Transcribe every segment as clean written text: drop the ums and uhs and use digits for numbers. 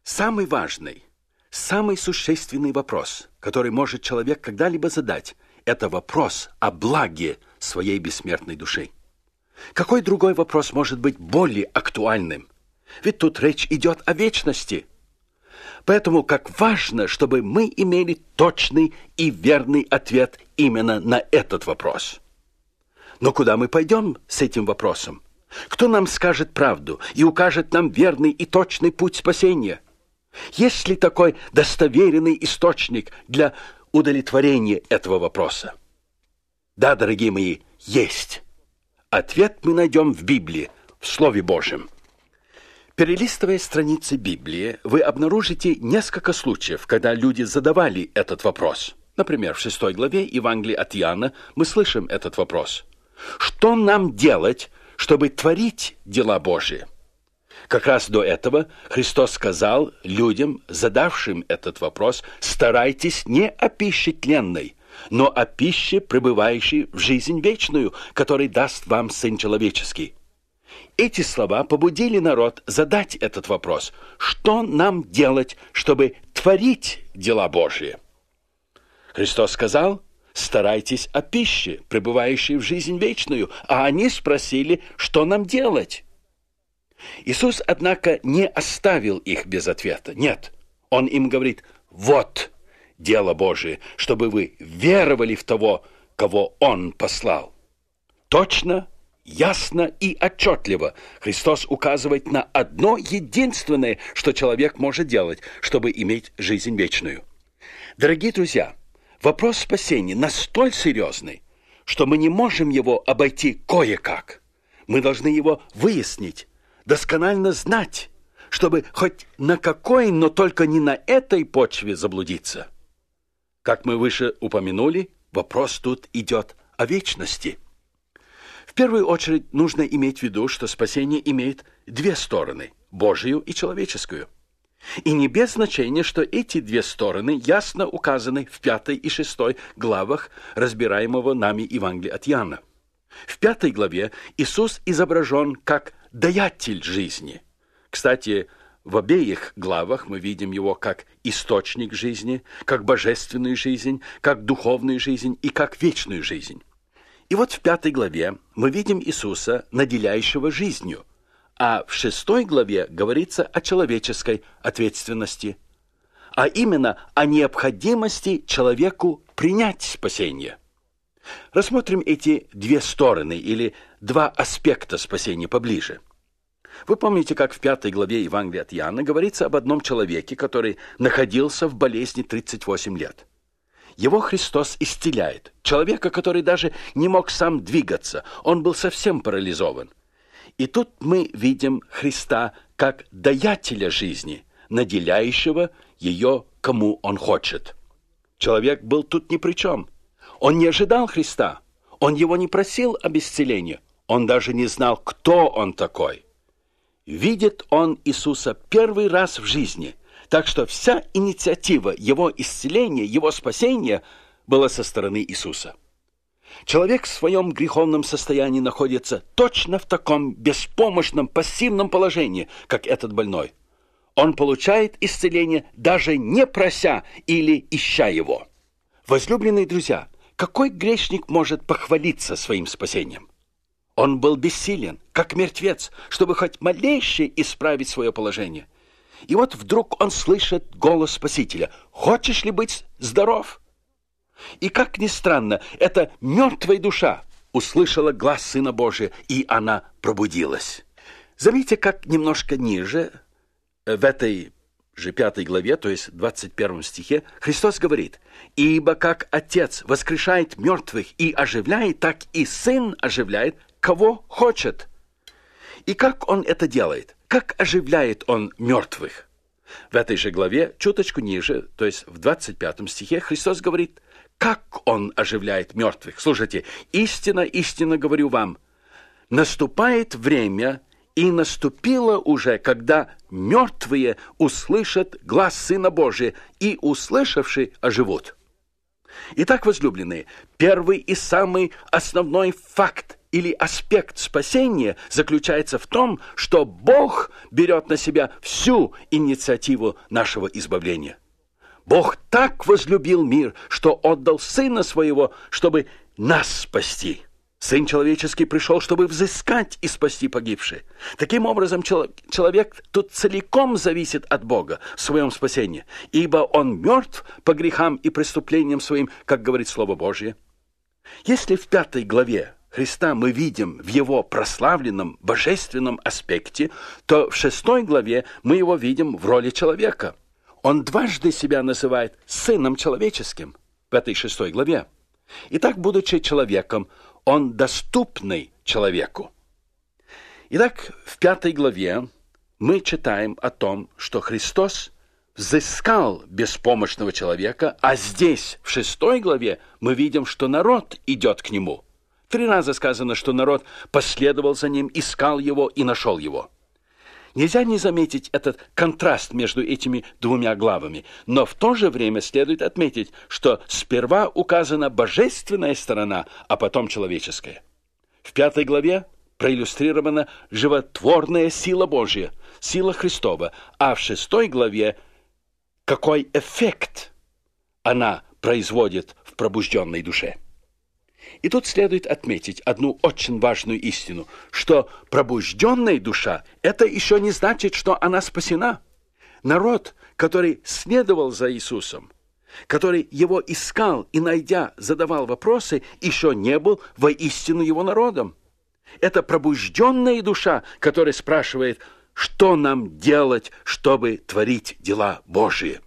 Самый важный, самый существенный вопрос, который может человек когда-либо задать, это вопрос о благе своей бессмертной души. Какой другой вопрос может быть более актуальным? Ведь тут речь идет о вечности. Поэтому как важно, чтобы мы имели точный и верный ответ именно на этот вопрос. Но куда мы пойдем с этим вопросом? Кто нам скажет правду и укажет нам верный и точный путь спасения? Есть ли такой достоверный источник для удовлетворения этого вопроса? Да, дорогие мои, есть. Ответ мы найдем в Библии, в Слове Божьем. Перелистывая страницы Библии, вы обнаружите несколько случаев, когда люди задавали этот вопрос. Например, в 6 главе Евангелия от Иоанна мы слышим этот вопрос. Что нам делать, чтобы творить дела Божьи? Как раз до этого Христос сказал людям, задавшим этот вопрос, старайтесь не о пище тленной, но о пище, пребывающей в жизнь вечную, которой даст вам Сын Человеческий. Эти слова побудили народ задать этот вопрос. Что нам делать, чтобы творить дела Божьи? Христос сказал, старайтесь о пище, пребывающей в жизнь вечную, а они спросили, что нам делать? Иисус, однако, не оставил их без ответа. Нет, Он им говорит, вот дело Божие, чтобы вы веровали в того, кого Он послал. Точно, ясно и отчетливо Христос указывает на одно единственное, что человек может делать, чтобы иметь жизнь вечную. Дорогие друзья, вопрос спасения настолько серьезный, что мы не можем его обойти кое-как. Мы должны его выяснить, досконально знать, чтобы хоть на какой, но только не на этой почве заблудиться. Как мы выше упомянули, вопрос тут идет о вечности. В первую очередь нужно иметь в виду, что спасение имеет две стороны – Божию и человеческую. И не без значения, что эти две стороны ясно указаны в 5 и 6 главах разбираемого нами Евангелия от Иоанна. В 5 главе Иисус изображен как даятель жизни. Кстати, в обеих главах мы видим его как источник жизни, как божественную жизнь, как духовную жизнь и как вечную жизнь. И вот в 5 главе мы видим Иисуса, наделяющего жизнью, а в 6 главе говорится о человеческой ответственности, а именно о необходимости человеку принять спасение. Рассмотрим эти две стороны или два аспекта спасения поближе. Вы помните, как в 5 главе Евангелия от Иоанна говорится об одном человеке, который находился в болезни 38 лет. Его Христос исцеляет. Человека, который даже не мог сам двигаться. Он был совсем парализован. И тут мы видим Христа как даятеля жизни, наделяющего ее, кому он хочет. Человек был тут ни при чем. Он не ожидал Христа. Он его не просил об исцелении. Он даже не знал, кто он такой. Видит он Иисуса первый раз в жизни, так что вся инициатива его исцеления, его спасения была со стороны Иисуса. Человек в своем греховном состоянии находится точно в таком беспомощном, пассивном положении, как этот больной. Он получает исцеление, даже не прося или ища его. Возлюбленные друзья, какой грешник может похвалиться своим спасением? Он был бессилен, как мертвец, чтобы хоть малейше исправить свое положение. И вот вдруг он слышит голос Спасителя. «Хочешь ли быть здоров?» И как ни странно, эта мертвая душа услышала глас Сына Божия, и она пробудилась. Заметьте, как немножко ниже, в этой же 5 главе, то есть в 21 стихе, Христос говорит: «Ибо как Отец воскрешает мертвых и оживляет, так и Сын оживляет, кого хочет». И как Он это делает? Как оживляет Он мертвых? В этой же главе, чуточку ниже, то есть в 25 стихе, Христос говорит, как Он оживляет мертвых. Слушайте, истинно, истинно говорю вам, наступает время, и наступило уже, когда мертвые услышат глас Сына Божия, и, услышавши, оживут. Итак, возлюбленные, первый и самый основной факт или аспект спасения заключается в том, что Бог берет на себя всю инициативу нашего избавления. Бог так возлюбил мир, что отдал Сына Своего, чтобы нас спасти. Сын человеческий пришел, чтобы взыскать и спасти погибшие. Таким образом, человек тут целиком зависит от Бога в своем спасении, ибо он мертв по грехам и преступлениям своим, как говорит Слово Божье. Если в 5 главе Христа мы видим в Его прославленном божественном аспекте, то в 6 главе мы Его видим в роли человека. Он дважды себя называет Сыном Человеческим в этой 6 главе. Итак, будучи человеком, Он доступный человеку. Итак, в 5 главе мы читаем о том, что Христос взыскал беспомощного человека, а здесь, в 6 главе, мы видим, что народ идет к Нему. 3 раза сказано, что народ последовал за Ним, искал Его и нашел Его. Нельзя не заметить этот контраст между этими 2 главами, но в то же время следует отметить, что сперва указана божественная сторона, а потом человеческая. В 5 главе проиллюстрирована животворная сила Божья, сила Христова, а в 6 главе какой эффект она производит в пробужденной душе. И тут следует отметить одну очень важную истину, что пробужденная душа – это еще не значит, что она спасена. Народ, который следовал за Иисусом, который Его искал и, найдя, задавал вопросы, еще не был воистину Его народом. Это пробужденная душа, которая спрашивает, что нам делать, чтобы творить дела Божьи.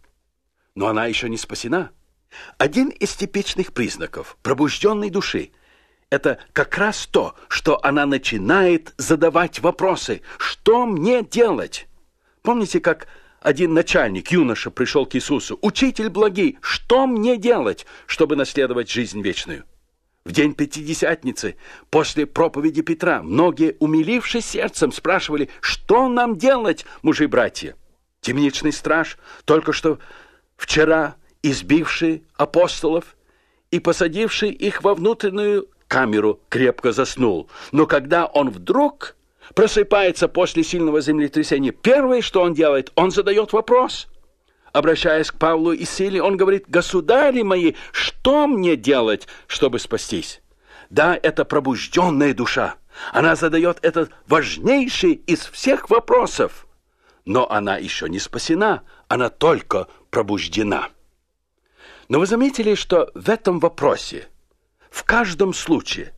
Но она еще не спасена. Один из типичных признаков пробужденной души – это как раз то, что она начинает задавать вопросы. Что мне делать? Помните, как один начальник, юноша, пришел к Иисусу? «Учитель благий, что мне делать, чтобы наследовать жизнь вечную?» В день Пятидесятницы, после проповеди Петра, многие, умилившись сердцем, спрашивали, что нам делать, мужи-братья? Темничный страж, только что вчера избивший апостолов и посадивший их во внутреннюю камеру, крепко заснул. Но когда он вдруг просыпается после сильного землетрясения, первое, что он делает, он задает вопрос. Обращаясь к Павлу и Силе, он говорит: «Государи мои, что мне делать, чтобы спастись?» Да, это пробужденная душа. Она задает этот важнейший из всех вопросов. Но она еще не спасена, она только пробуждена. Но вы заметили, что в этом вопросе, в каждом случае,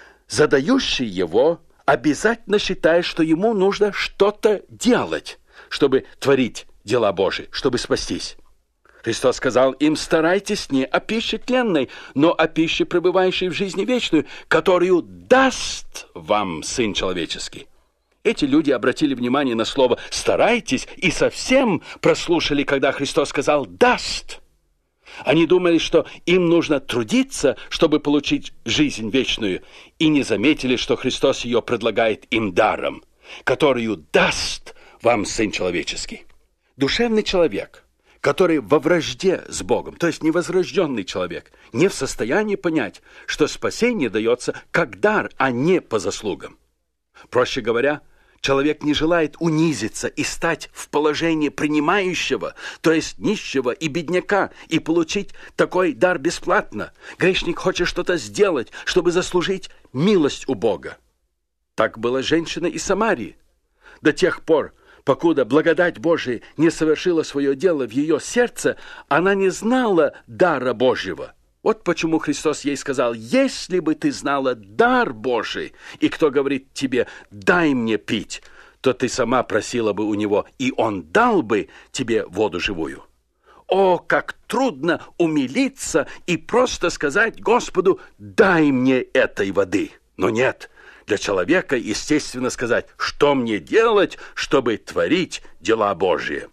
задающий его обязательно считает, что ему нужно что-то делать, чтобы творить дела Божии, чтобы спастись. Христос сказал им: «Старайтесь не о пище тленной, но о пище, пребывающей в жизни вечную, которую даст вам Сын Человеческий». Эти люди обратили внимание на слово «старайтесь» и совсем прослушали, когда Христос сказал «даст». Они думали, что им нужно трудиться, чтобы получить жизнь вечную, и не заметили, что Христос ее предлагает им даром, которую даст вам Сын Человеческий. Душевный человек, который во вражде с Богом, то есть невозрожденный человек, не в состоянии понять, что спасение дается как дар, а не по заслугам. Проще говоря, человек не желает унизиться и стать в положении принимающего, то есть нищего и бедняка, и получить такой дар бесплатно. Грешник хочет что-то сделать, чтобы заслужить милость у Бога. Так была женщина из Самарии. До тех пор, покуда благодать Божия не совершила свое дело в ее сердце, она не знала дара Божьего. Вот почему Христос ей сказал: «Если бы ты знала дар Божий, и кто говорит тебе: дай мне пить, то ты сама просила бы у него, и он дал бы тебе воду живую». О, как трудно умилиться и просто сказать Господу: дай мне этой воды. Но нет, для человека естественно сказать: что мне делать, чтобы творить дела Божьи.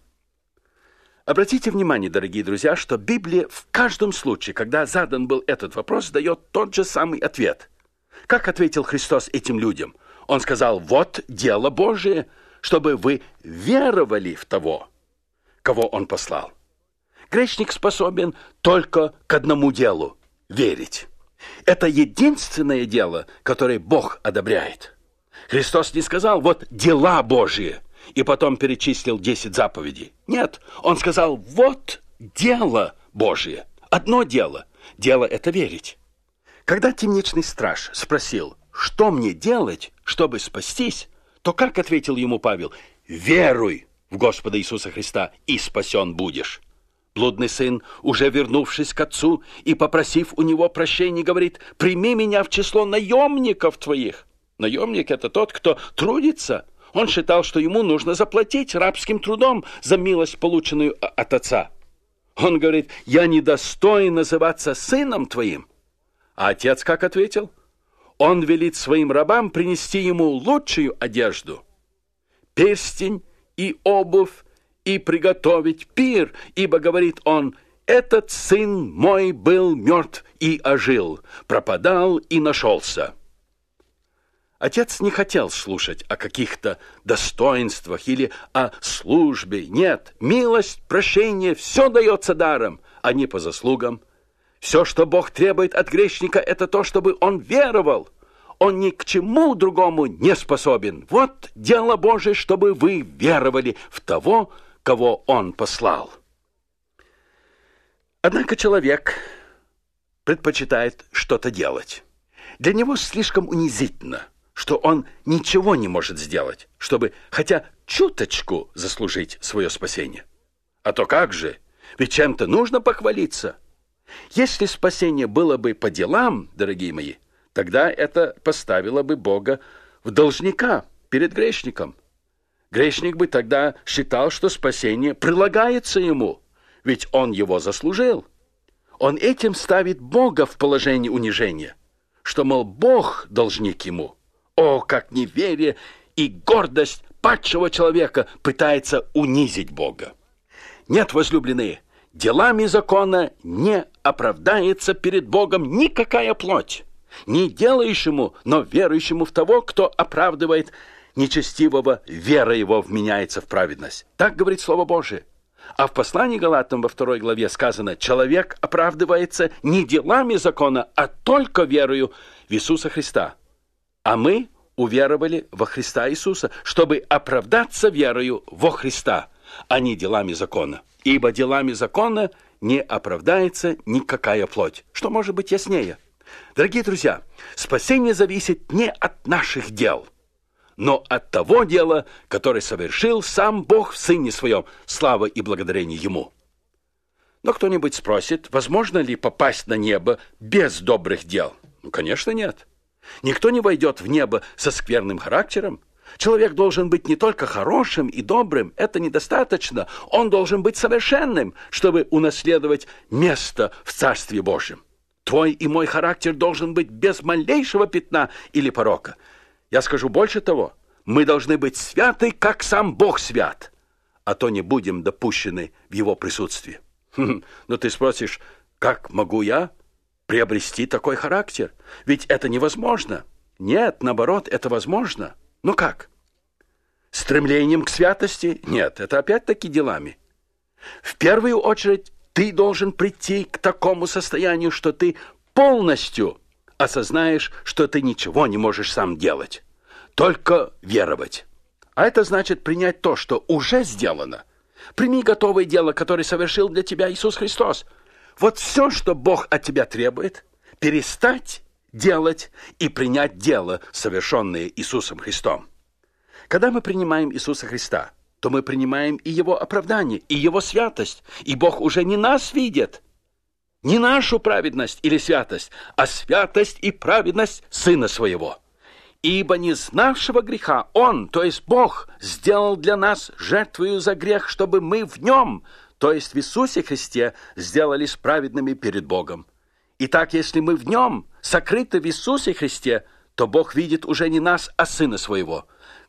Обратите внимание, дорогие друзья, что Библия в каждом случае, когда задан был этот вопрос, дает тот же самый ответ. Как ответил Христос этим людям? Он сказал: «Вот дело Божие, чтобы вы веровали в того, кого Он послал». Грешник способен только к одному делу – верить. Это единственное дело, которое Бог одобряет. Христос не сказал: вот дела Божьи, и потом перечислил 10 заповедей. Нет, Он сказал: вот дело Божье. Одно дело. Дело это верить. Когда темничный страж спросил: что мне делать, чтобы спастись, то как ответил ему Павел? Веруй в Господа Иисуса Христа, и спасен будешь. Блудный сын, уже вернувшись к отцу и попросив у него прощения, говорит: прими меня в число наемников твоих. Наемник — это тот, кто трудится. Он считал, что ему нужно заплатить рабским трудом за милость, полученную от отца. Он говорит: я недостоин называться сыном твоим. А отец как ответил? Он велит своим рабам принести ему лучшую одежду, перстень и обувь, и приготовить пир, ибо, говорит он, этот сын мой был мертв и ожил, пропадал и нашелся. Отец не хотел слушать о каких-то достоинствах или о службе. Нет, милость, прощение, все дается даром, а не по заслугам. Все, что Бог требует от грешника, это то, чтобы он веровал. Он ни к чему другому не способен. Вот дело Божие, чтобы вы веровали в того, кого Он послал. Однако человек предпочитает что-то делать. Для него слишком унизительно, что он ничего не может сделать, чтобы хотя чуточку заслужить свое спасение. А то как же? Ведь чем-то нужно похвалиться. Если спасение было бы по делам, дорогие мои, тогда это поставило бы Бога в должника перед грешником. Грешник бы тогда считал, что спасение прилагается ему, ведь он его заслужил. Он этим ставит Бога в положение унижения, что, мол, Бог должник ему. О, как неверие и гордость падшего человека пытается унизить Бога. Нет, возлюбленные, делами закона не оправдается перед Богом никакая плоть, не делающему, но верующему в того, кто оправдывает нечестивого, вера его вменяется в праведность. Так говорит Слово Божие. А в послании Галатам во 2 главе сказано: человек оправдывается не делами закона, а только верою в Иисуса Христа. А мы уверовали во Христа Иисуса, чтобы оправдаться верою во Христа, а не делами закона. Ибо делами закона не оправдается никакая плоть. Что может быть яснее? Дорогие друзья, спасение зависит не от наших дел, но от того дела, которое совершил сам Бог в Сыне Своем, слава и благодарение Ему. Но кто-нибудь спросит, возможно ли попасть на небо без добрых дел? Ну, конечно, нет. Никто не войдет в небо со скверным характером. Человек должен быть не только хорошим и добрым, это недостаточно. Он должен быть совершенным, чтобы унаследовать место в Царстве Божьем. Твой и мой характер должен быть без малейшего пятна или порока. Я скажу больше того, мы должны быть святы, как сам Бог свят, а то не будем допущены в Его присутствии. Но ты спросишь, как могу я приобрести такой характер? Ведь это невозможно. Нет, наоборот, это возможно. Ну как? Стремлением к святости? Нет, это опять-таки делами. В первую очередь, ты должен прийти к такому состоянию, что ты полностью осознаешь, что ты ничего не можешь сам делать. Только веровать. А это значит принять то, что уже сделано. Прими готовое дело, которое совершил для тебя Иисус Христос. Вот все, что Бог от тебя требует, перестать делать и принять дело, совершенное Иисусом Христом. Когда мы принимаем Иисуса Христа, то мы принимаем и Его оправдание, и Его святость. И Бог уже не нас видит, не нашу праведность или святость, а святость и праведность Сына Своего. Ибо не знавшего греха Он, то есть Бог, сделал для нас жертвою за грех, чтобы мы в Нем, то есть в Иисусе Христе, сделались праведными перед Богом. Итак, если мы в Нем, сокрыты в Иисусе Христе, то Бог видит уже не нас, а Сына Своего.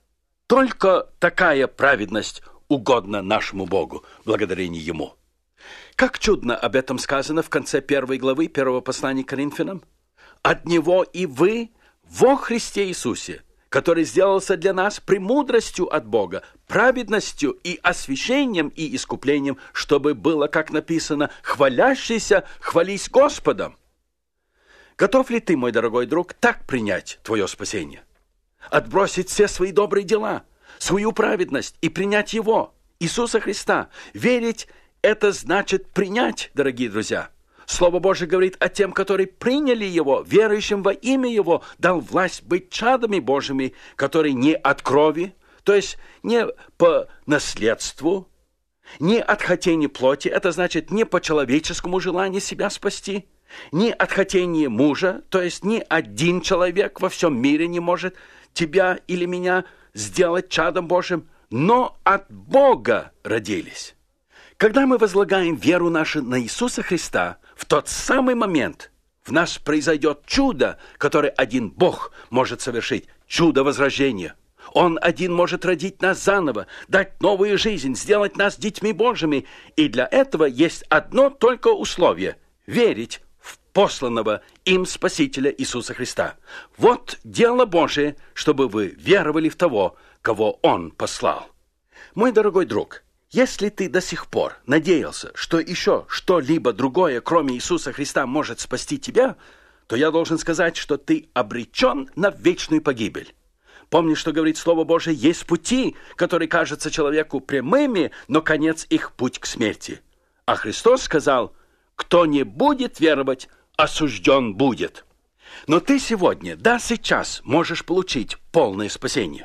Только такая праведность угодна нашему Богу, благодарение Ему. Как чудно об этом сказано в конце 1 главы 1 послания к Коринфянам. «От Него и вы во Христе Иисусе, который сделался для нас премудростью от Бога, праведностью и освящением и искуплением, чтобы было, как написано, хвалящийся, хвались Господом». Готов ли ты, мой дорогой друг, так принять твое спасение? Отбросить все свои добрые дела, свою праведность и принять Его, Иисуса Христа. Верить – это значит принять, дорогие друзья. Слово Божие говорит о тем, которые приняли Его, верующим во имя Его, дал власть быть чадами Божьими, которые не от крови, то есть не по наследству, не от хотения плоти, это значит не по человеческому желанию себя спасти, не от хотения мужа, то есть ни один человек во всем мире не может тебя или меня сделать чадом Божьим, но от Бога родились. Когда мы возлагаем веру нашу на Иисуса Христа, в тот самый момент в нас произойдет чудо, которое один Бог может совершить, чудо возрождения. Он один может родить нас заново, дать новую жизнь, сделать нас детьми Божьими. И для этого есть одно только условие – верить в посланного им Спасителя Иисуса Христа. Вот дело Божие, чтобы вы веровали в того, кого Он послал. Мой дорогой друг, если ты до сих пор надеялся, что еще что-либо другое, кроме Иисуса Христа, может спасти тебя, то я должен сказать, что ты обречен на вечную погибель. Помни, что говорит Слово Божие, есть пути, которые кажутся человеку прямыми, но конец их путь к смерти. А Христос сказал, кто не будет веровать, осужден будет. Но ты сегодня, да сейчас, можешь получить полное спасение.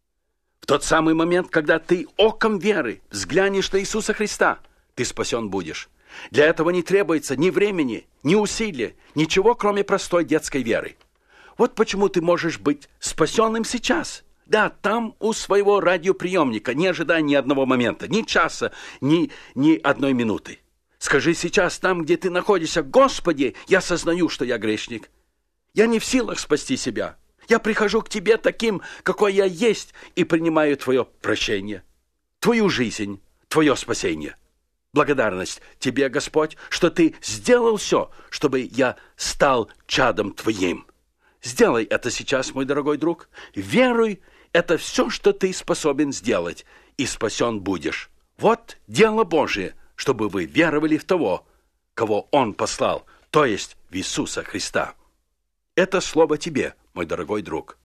В тот самый момент, когда ты оком веры взглянешь на Иисуса Христа, ты спасен будешь. Для этого не требуется ни времени, ни усилия, ничего, кроме простой детской веры. Вот почему ты можешь быть спасенным сейчас. Да, там у своего радиоприемника, не ожидая ни одного момента, ни часа, ни одной минуты. Скажи сейчас там, где ты находишься: Господи, я сознаю, что я грешник. Я не в силах спасти себя. Я прихожу к Тебе таким, какой я есть, и принимаю Твое прощение, Твою жизнь, Твое спасение. Благодарность Тебе, Господь, что Ты сделал все, чтобы я стал чадом Твоим. Сделай это сейчас, мой дорогой друг. Веруй, это все, что ты способен сделать, и спасен будешь. Вот дело Божие, чтобы вы веровали в того, кого Он послал, то есть в Иисуса Христа. Это слово тебе, мой дорогой друг.